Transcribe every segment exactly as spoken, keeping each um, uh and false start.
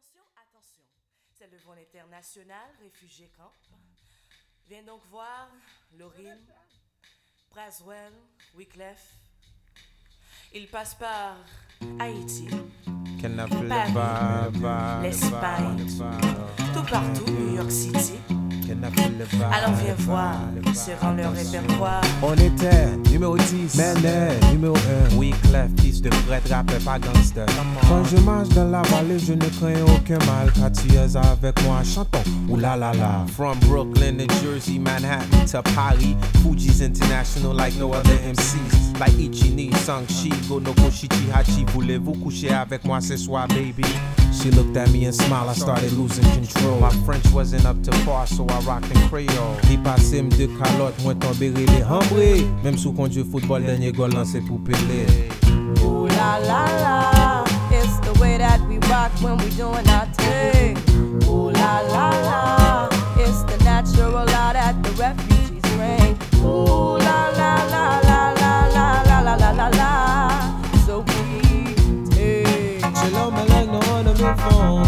Attention, attention, c'est le vol international, réfugié camp. Viens donc voir Lorin, Braswell, Wyclef. Il passe par Haïti, Paris, l'Espagne, tout partout, New York City. Alors viens voir, c'est dans leur répertoire. On était numéro dix, Menet, numéro un. Wyclef, fils de prêtre, rappeur, pas gangster. Quand je marche dans la vallée, je ne crains aucun mal. Car tu es avec moi, chantons, oulalala. From Brooklyn to Jersey, Manhattan to Paris, Fuji's international like no other M Cs. Like Ichini, Sangchi, Go no Koshichi Hachi. Voulez-vous coucher avec moi ce soir, baby? She looked at me and smiled, I started losing control. My French wasn't up to par, so I rocked in Creole. Li passé m'de calotte, moi tomber les hambrés. Même sous conduit football, dernier goal lancé pour Pelé. Ooh la la la, it's the way that we rock when we doing our thing. Ooh la la la, it's the natural law that the refugees bring. Ooh la la la la la la la la la la la, so we take. She love me like no other before.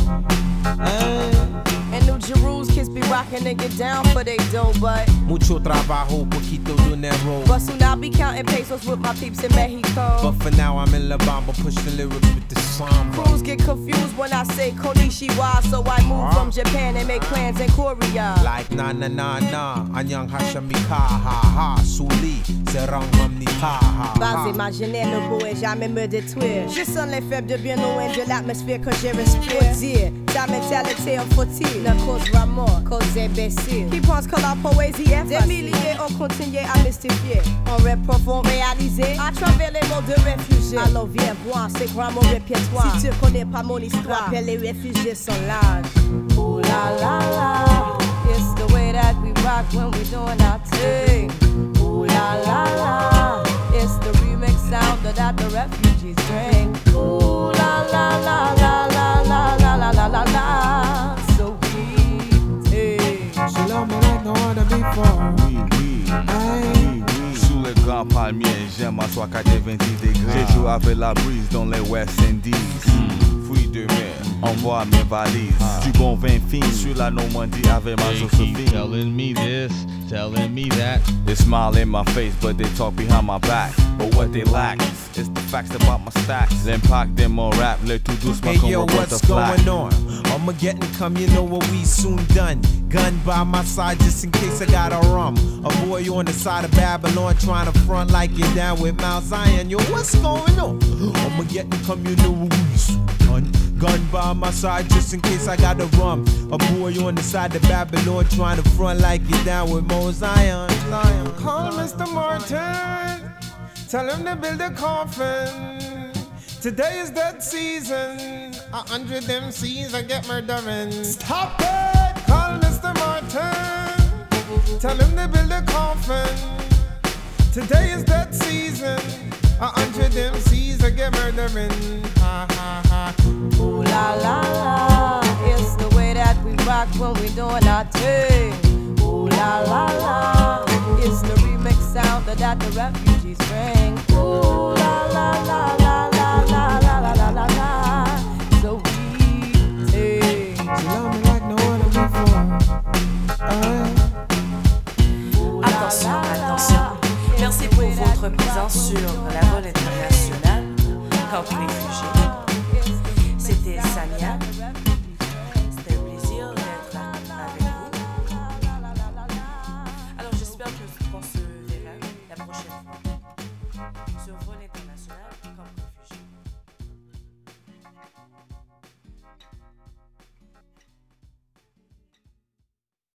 Hey. And New Jerusalem kids be rockin' and get down for they dough, but Mucho trabajo, poquito dinero. but soon I'll be counting pesos with my peeps in Mexico. But for now I'm in La Bamba, pushing lyrics with the samba. Crews get confused when I say Konishiwa, so I move from Japan and make plans in Korea. Like na na na na, anyang hashamika ha ha, Suli, serang hamni ha ha Base ha. imaginaire ne pourrait jamais me détruire. Je sens les faibles de bien loin de l'atmosphère que je respire. Dire, ta mentalité en faut-il ne causera mort, cause imbécile. Qui pense que la poésie est facile? Des milliers ont continué à mystifier. On rap profond réalisé à travers les mots de réfugiés. Alors viens voir, c'est quoi mon répertoire? Si tu connais pas mon histoire, rappelle les réfugiés sont larges. Ooh la la la, it's the way that we rock when we doing our thing. Ooh la la la, it's the remix sound that the refugees bring. Ooh la la la la la la la la la la la, so we take. She love me like no other before. Oui, oui, oui, oui. Sous les grands palmiers, j'aime m'asseoir quatre-vingt-dix degrés. Je joue avec la brise dans les West Indies. Fruits de mer, envoie mes valises. Du bon vin fin sur la Normandie avec ma They keep Josephine. telling me this, telling me that. They smile in my face, but they talk behind my back. But what they lack is the facts about my stacks. L'impact de mon rap, le tout doucement Hey comme yo, Roberta what's Flack. going on? I'ma get and come, you know what we soon done. Gun by my side just in case I got a rum. A boy on the side of Babylon trying to front like you're down with Mount Zion. Yo, what's going on? I'ma get and come, you know what we soon done. Gun by my side just in case I got a rum. A boy on the side of Babylon trying to front like you're down with Mount Zion. Zion. Call Mister Martin. Tell him to build a coffin. Today is that season. A hundred M Cs I get murdering. Stop it! Call Mister Martin. Tell him to build a coffin. Today is that season. A hundred M Cs I get murdering. Ha ha.